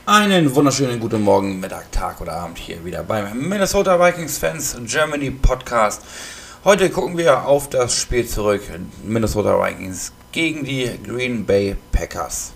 Einen wunderschönen guten Morgen, Mittag, Tag oder Abend hier wieder beim Minnesota Vikings Fans Germany Podcast. Heute gucken wir auf das Spiel zurück, Minnesota Vikings gegen die Green Bay Packers.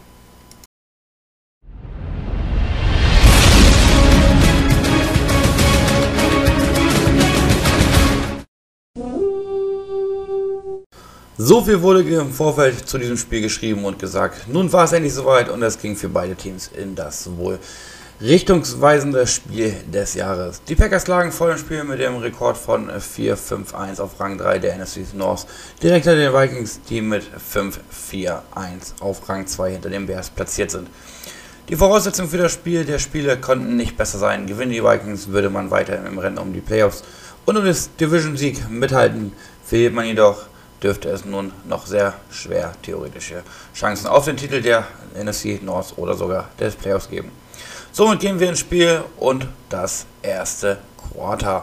So viel wurde im Vorfeld zu diesem Spiel geschrieben und gesagt. Nun war es endlich soweit und es ging für beide Teams in das wohl richtungsweisende Spiel des Jahres. Die Packers lagen vor dem Spiel mit dem Rekord von 4-5-1 auf Rang 3 der NFC North, direkt hinter den Vikings, die mit 5-4-1 auf Rang 2 hinter den Bears platziert sind. Die Voraussetzungen für das Spiel der Spiele konnten nicht besser sein. Gewinnen die Vikings, würde man weiterhin im Rennen um die Playoffs und um das Division-Sieg mithalten. Verliert man jedoch, dürfte es nun noch sehr schwer theoretische Chancen auf den Titel der NFC North oder sogar des Playoffs geben. Somit gehen wir ins Spiel und das erste Quarter.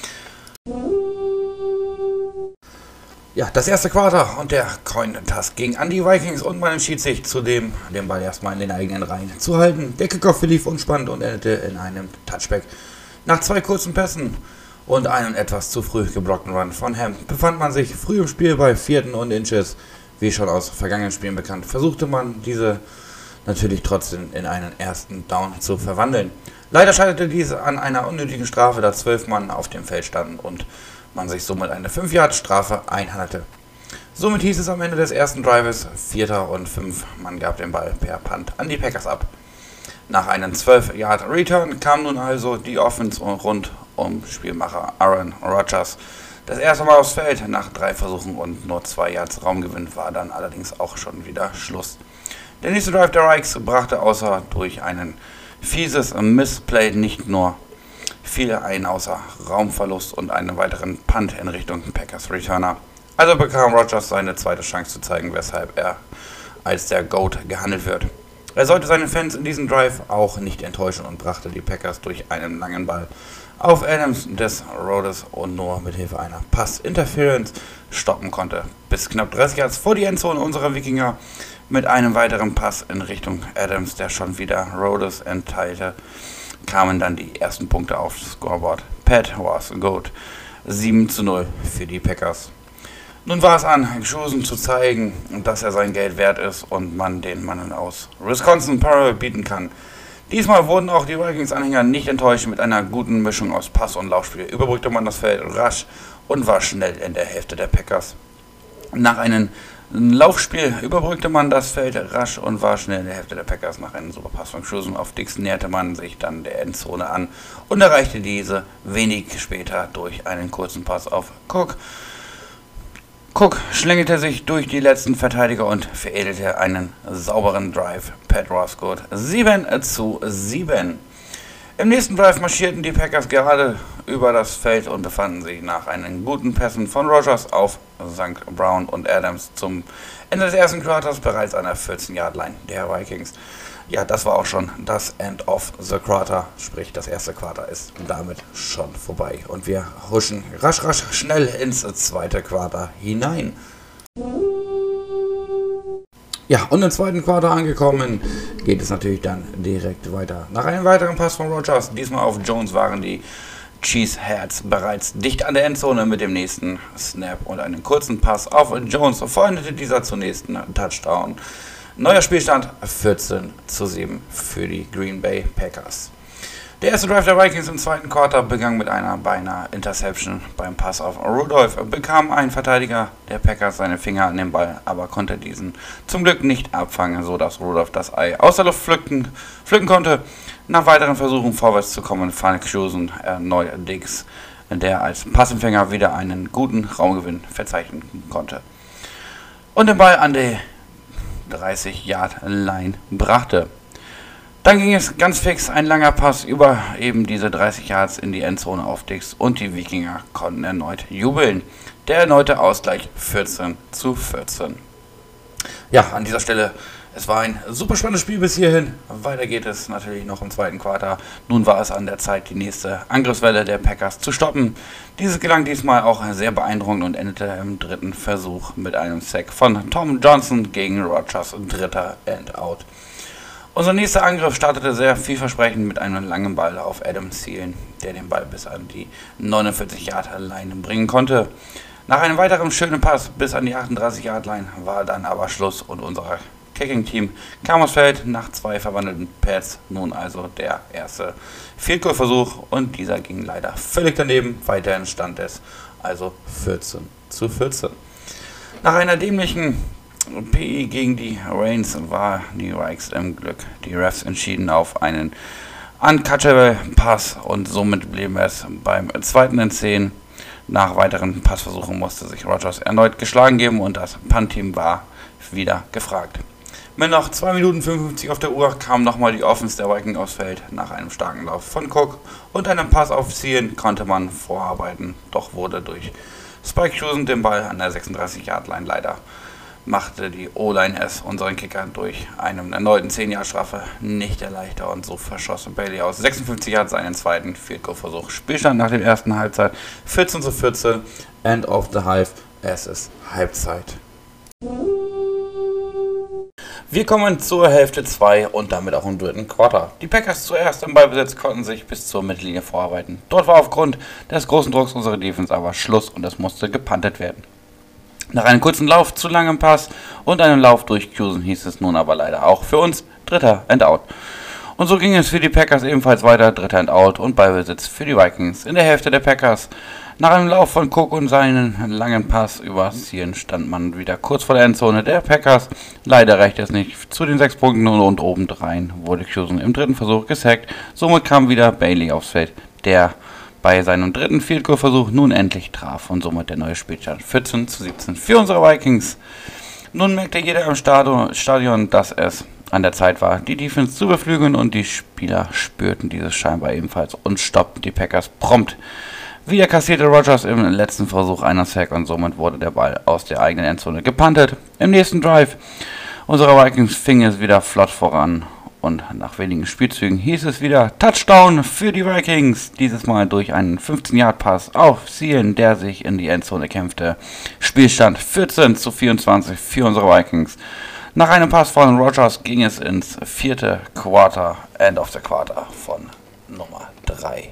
Ja, das erste Quarter und der Coin-Toss ging an die Vikings und man entschied sich zudem, den Ball erstmal in den eigenen Reihen zu halten. Der Kickoff verlief unspannend und endete in einem Touchback. Nach zwei kurzen Pässen und einen etwas zu früh geblockten Run von Ham befand man sich früh im Spiel bei 4. und Inches. Wie schon aus vergangenen Spielen bekannt, versuchte man diese natürlich trotzdem in einen ersten Down zu verwandeln. Leider scheiterte dies an einer unnötigen Strafe, da 12 Mann auf dem Feld standen und man sich somit eine 5-Yard-Strafe einhandelte. Somit hieß es am Ende des ersten Drives 4. und 5. Man gab den Ball per Punt an die Packers ab. Nach einem 12-Yard-Return kam nun also die Offense rund um Spielmacher Aaron Rodgers das erste Mal aufs Feld. Nach 3 Versuchen und nur 2 Yards Raumgewinn war dann allerdings auch schon wieder Schluss. Der nächste Drive der Vikings brachte außer durch einen fieses Missplay nicht nur viele ein außer Raumverlust und einen weiteren Punt in Richtung Packers Returner. Also bekam Rodgers seine zweite Chance zu zeigen, weshalb er als der GOAT gehandelt wird. Er sollte seine Fans in diesem Drive auch nicht enttäuschen und brachte die Packers durch einen langen Ball auf Adams des Rhodes und nur mit Hilfe einer Pass-Interference stoppen konnte. Bis knapp 30 Yards vor die Endzone unserer Wikinger mit einem weiteren Pass in Richtung Adams, der schon wieder Rhodes entteilte, kamen dann die ersten Punkte aufs Scoreboard. Pat was GOAT. 7-0 für die Packers. Nun war es an Chosen zu zeigen, dass er sein Geld wert ist und man den Mannen aus Wisconsin Parallel bieten kann. Diesmal wurden auch die Vikings-Anhänger nicht enttäuscht. Mit einer guten Mischung aus Pass- und Laufspiel überbrückte man das Feld rasch und war schnell in der Hälfte der Packers. Nach einem Laufspiel überbrückte man das Feld rasch und war schnell in der Hälfte der Packers. Nach einem Superpass von Chosen auf Dix näherte man sich dann der Endzone an und erreichte diese wenig später durch einen kurzen Pass auf Cook. Cook schlängelte sich durch die letzten Verteidiger und veredelte einen sauberen Drive. Pat Roscoe 7-7. Im nächsten Drive marschierten die Packers gerade über das Feld und befanden sich nach einen guten Pässen von Rodgers auf St. Brown und Adams zum Ende des ersten Quarters bereits an der 14-Yard-Line der Vikings. Ja, das war auch schon das End of the Quarter, sprich das erste Quarter ist damit schon vorbei. Und wir huschen rasch schnell ins zweite Quarter hinein. Ja, und im zweiten Quarter angekommen, geht es natürlich dann direkt weiter. Nach einem weiteren Pass von Rodgers, diesmal auf Jones, waren die Cheeseheads bereits dicht an der Endzone mit dem nächsten Snap und einem kurzen Pass auf Jones. Vollendete dieser zunächst einen Touchdown. Neuer Spielstand 14-7 für die Green Bay Packers. Der erste Drive der Vikings im zweiten Quarter begann mit einer beinahe Interception. Beim Pass auf Rudolph bekam ein Verteidiger der Packers seine Finger an den Ball, aber konnte diesen zum Glück nicht abfangen, sodass Rudolph das Ei aus der Luft pflücken konnte. Nach weiteren Versuchen vorwärts zu kommen, fand Chosen erneut Diggs, der als Passempfänger wieder einen guten Raumgewinn verzeichnen konnte und den Ball an die 30-Yard-Line brachte. Dann ging es ganz fix, ein langer Pass über eben diese 30 Yards in die Endzone auf Dix und die Wikinger konnten erneut jubeln. Der erneute Ausgleich 14-14. Ja, an dieser Stelle, es war ein super spannendes Spiel bis hierhin. Weiter geht es natürlich noch im zweiten Quarter. Nun war es an der Zeit, die nächste Angriffswelle der Packers zu stoppen. Dieses gelang diesmal auch sehr beeindruckend und endete im dritten Versuch mit einem Sack von Tom Johnson gegen Rodgers dritter End-Out. Unser nächster Angriff startete sehr vielversprechend mit einem langen Ball auf Adam Thielen, der den Ball bis an die 49-Yard-Line bringen konnte. Nach einem weiteren schönen Pass bis an die 38-Yard-Line war dann aber Schluss und unser Kicking-Team kam aufs Feld nach 2 verwandelten Pads. Nun also der erste Field-Goal-Versuch und dieser ging leider völlig daneben. Weiterhin stand es also 14:14. Nach einer dämlichen PI gegen die Reigns war die Vikings im Glück. Die Refs entschieden auf einen uncatchable Pass und somit blieben es beim 2. und 10. Nach weiteren Passversuchen musste sich Rodgers erneut geschlagen geben und das Punt-Team war wieder gefragt. Mit noch 2 Minuten 55 auf der Uhr kam nochmal die Offense der Vikings aufs Feld. Nach einem starken Lauf von Cook und einem Pass auf Thielen konnte man vorarbeiten, doch wurde durch Spike Houston den Ball an der 36-Yard-Line leider machte die O-Line es unseren Kicker durch einen erneuten 10-Yard-Strafe nicht erleichtert und so verschoss Bailey aus 56 Yards seinen zweiten Field-Goal-Versuch. Spielstand nach der ersten Halbzeit 14:14, End of the Half, es ist Halbzeit. Wir kommen zur Hälfte 2 und damit auch im dritten Quarter. Die Packers zuerst im Ballbesitz konnten sich bis zur Mittellinie vorarbeiten. Dort war aufgrund des großen Drucks unserer Defense aber Schluss und es musste gepuntet werden. Nach einem kurzen Lauf zu langem Pass und einem Lauf durch Houston hieß es nun aber leider auch für uns dritter and out. Und so ging es für die Packers ebenfalls weiter, dritter and out und Ballbesitz für die Vikings. In der Hälfte der Packers, nach einem Lauf von Cook und seinen langen Pass über Thielen stand man wieder kurz vor der Endzone der Packers. Leider reichte es nicht zu den 6 Punkten und obendrein wurde Houston im dritten Versuch gesackt. Somit kam wieder Bailey aufs Feld, der bei seinem dritten Field-Goal-Versuch nun endlich traf und somit der neue Spielstand 14:17 für unsere Vikings. Nun merkte jeder im Stadion, dass es an der Zeit war, die Defense zu beflügeln und die Spieler spürten dieses scheinbar ebenfalls und stoppten die Packers prompt. Wieder kassierte Rodgers im letzten Versuch einen Sack und somit wurde der Ball aus der eigenen Endzone gepuntet. Im nächsten Drive unserer Vikings fing es wieder flott voran. Und nach wenigen Spielzügen hieß es wieder Touchdown für die Vikings. Dieses Mal durch einen 15-Yard-Pass auf Thielen, der sich in die Endzone kämpfte. Spielstand 14:24 für unsere Vikings. Nach einem Pass von Rodgers ging es ins vierte Quarter, End of the Quarter von Nummer 3.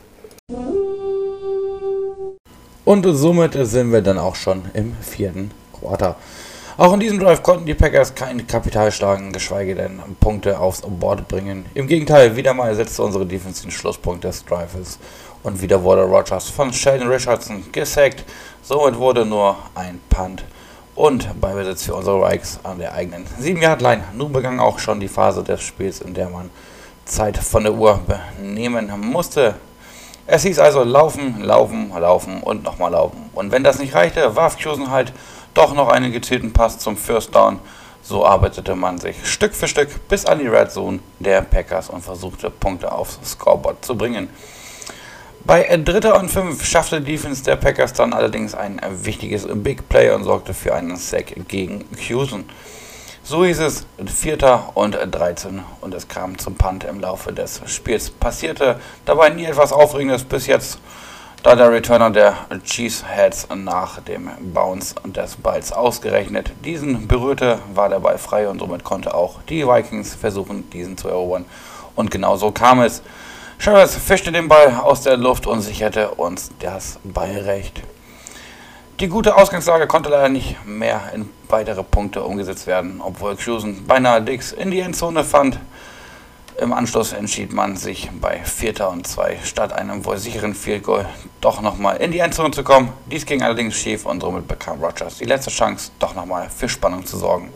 Und somit sind wir dann auch schon im vierten Quarter. Auch in diesem Drive konnten die Packers kein Kapital schlagen, geschweige denn Punkte aufs Board bringen. Im Gegenteil, wieder mal setzte unsere Defense den Schlusspunkt des Drives und wieder wurde Rodgers von Sheldon Richardson gesackt. Somit wurde nur ein Punt und Ballbesitz für unsere Vikings an der eigenen 7-Yard-Line. Nun begann auch schon die Phase des Spiels, in der man Zeit von der Uhr nehmen musste. Es hieß also laufen, laufen, laufen und nochmal laufen. Und wenn das nicht reichte, warf Houston halt doch noch einen gezielten Pass zum First Down. So arbeitete man sich Stück für Stück bis an die Red Zone der Packers und versuchte Punkte aufs Scoreboard zu bringen. Bei 3. und 5 schaffte die Defense der Packers dann allerdings ein wichtiges Big Play und sorgte für einen Sack gegen Houston. So hieß es 4. und 13 und es kam zum Punt im Laufe des Spiels. Passierte dabei nie etwas Aufregendes bis jetzt, da der Returner der Cheeseheads nach dem Bounce des Balls ausgerechnet diesen berührte, war der Ball frei und somit konnte auch die Vikings versuchen, diesen zu erobern. Und genau so kam es. Chavez fischte den Ball aus der Luft und sicherte uns das Ballrecht. Die gute Ausgangslage konnte leider nicht mehr in weitere Punkte umgesetzt werden, obwohl Houston beinahe Dix in die Endzone fand. Im Anschluss entschied man sich bei 4. und 2 statt einem wohl sicheren Field Goal doch nochmal in die Endzone zu kommen. Dies ging allerdings schief und somit bekam Rodgers die letzte Chance, doch nochmal für Spannung zu sorgen.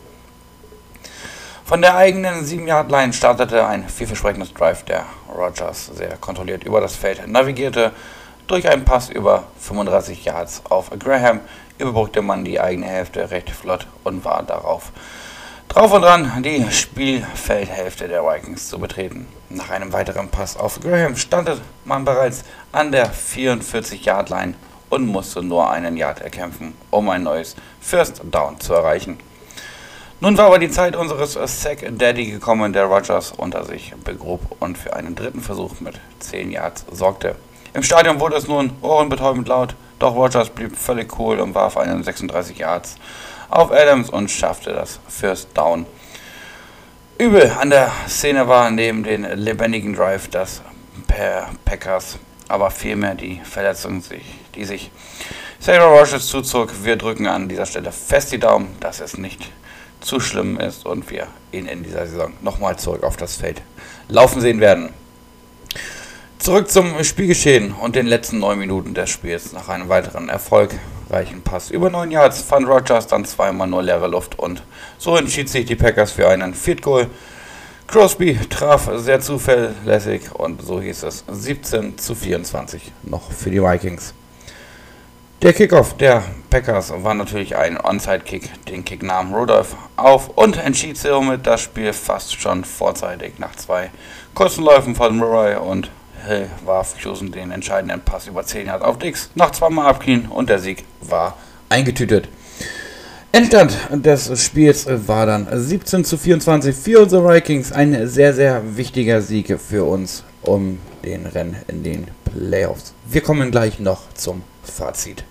Von der eigenen 7-Yard-Line startete ein vielversprechendes Drive, der Rodgers sehr kontrolliert über das Feld navigierte. Durch einen Pass über 35 Yards auf Graham überbrückte man die eigene Hälfte recht flott und war darauf drauf und dran, die Spielfeldhälfte der Vikings zu betreten. Nach einem weiteren Pass auf Graham stand man bereits an der 44-Yard-Line und musste nur einen Yard erkämpfen, um ein neues First Down zu erreichen. Nun war aber die Zeit unseres Sack Daddy gekommen, der Rodgers unter sich begrub und für einen dritten Versuch mit 10 Yards sorgte. Im Stadion wurde es nun ohrenbetäubend laut, doch Rodgers blieb völlig cool und warf einen 36 Yards auf Adams und schaffte das First Down. Übel an der Szene war neben den lebendigen Drive das Packers, aber vielmehr die Verletzung, die sich Sarah Rogers zuzog. Wir drücken an dieser Stelle fest die Daumen, dass es nicht zu schlimm ist und wir ihn in dieser Saison nochmal zurück auf das Feld laufen sehen werden. Zurück zum Spielgeschehen und den letzten 9 Minuten des Spiels. Nach einem weiteren erfolgreichen Pass über 9 Yards fand Rogers dann zweimal nur leere Luft und so entschied sich die Packers für einen Field Goal. Crosby traf sehr zuverlässig und so hieß es 17:24 noch für die Vikings. Der Kickoff der Packers war natürlich ein Onside-Kick. Den Kick nahm Rudolph auf und entschied somit das Spiel fast schon vorzeitig. Nach 2 kurzen Läufen von Murray und Hill warf Houston den entscheidenden Pass über 10 Yards auf Dix. Nach 2 Mal abknien und der Sieg war eingetütet. Endstand des Spiels war dann 17:24 für unsere Vikings. Ein sehr, sehr wichtiger Sieg für uns um den Rennen in den Playoffs. Wir kommen gleich noch zum Fazit.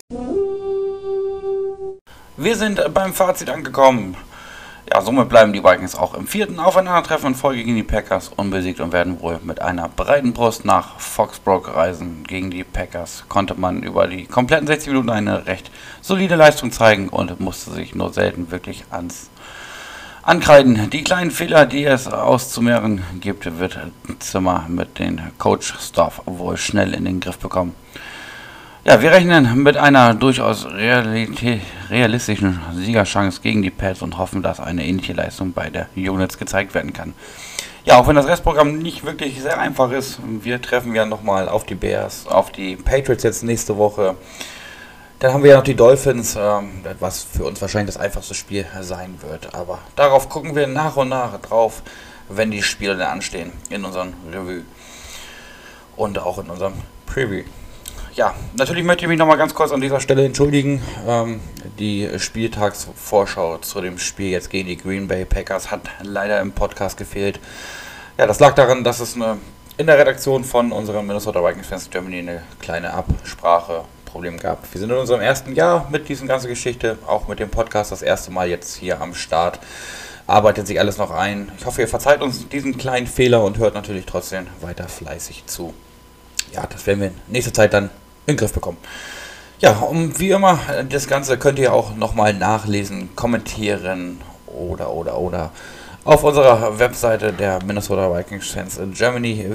Wir sind beim Fazit angekommen. Ja, somit bleiben die Vikings auch im 4. Aufeinandertreffen in Folge gegen die Packers unbesiegt und werden wohl mit einer breiten Brust nach Foxborough reisen. Gegen die Packers konnte man über die kompletten 60 Minuten eine recht solide Leistung zeigen und musste sich nur selten wirklich ankreiden. Die kleinen Fehler, die es auszumehren gibt, wird Zimmer mit den Coach-Staff wohl schnell in den Griff bekommen. Ja, wir rechnen mit einer durchaus realistischen Siegerchance gegen die Pats und hoffen, dass eine ähnliche Leistung bei der Units gezeigt werden kann. Ja, auch wenn das Restprogramm nicht wirklich sehr einfach ist, wir treffen ja nochmal auf die Bears, auf die Patriots jetzt nächste Woche. Dann haben wir ja noch die Dolphins, was für uns wahrscheinlich das einfachste Spiel sein wird. Aber darauf gucken wir nach und nach drauf, wenn die Spiele dann anstehen in unserem Review und auch in unserem Preview. Ja, natürlich möchte ich mich nochmal ganz kurz an dieser Stelle entschuldigen. Die Spieltagsvorschau zu dem Spiel jetzt gegen die Green Bay Packers hat leider im Podcast gefehlt. Ja, das lag daran, dass es in der Redaktion von unserem Minnesota Vikings Fans Germany eine kleine Abspracheproblem gab. Wir sind in unserem ersten Jahr mit dieser ganzen Geschichte, auch mit dem Podcast das erste Mal jetzt hier am Start. Arbeitet sich alles noch ein. Ich hoffe, ihr verzeiht uns diesen kleinen Fehler und hört natürlich trotzdem weiter fleißig zu. Ja, das werden wir in nächster Zeit dann in den Griff bekommen. Ja, und wie immer, das Ganze könnt ihr auch nochmal nachlesen, kommentieren oder auf unserer Webseite der Minnesota Vikings Fans in Germany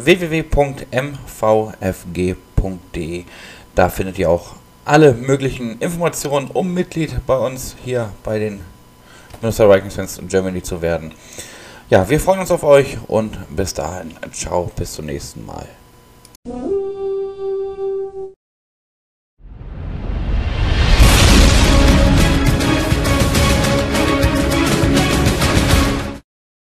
www.mvfg.de. Da findet ihr auch alle möglichen Informationen, um Mitglied bei uns hier bei den Minnesota Vikings Fans in Germany zu werden. Ja, wir freuen uns auf euch und bis dahin, ciao, bis zum nächsten Mal.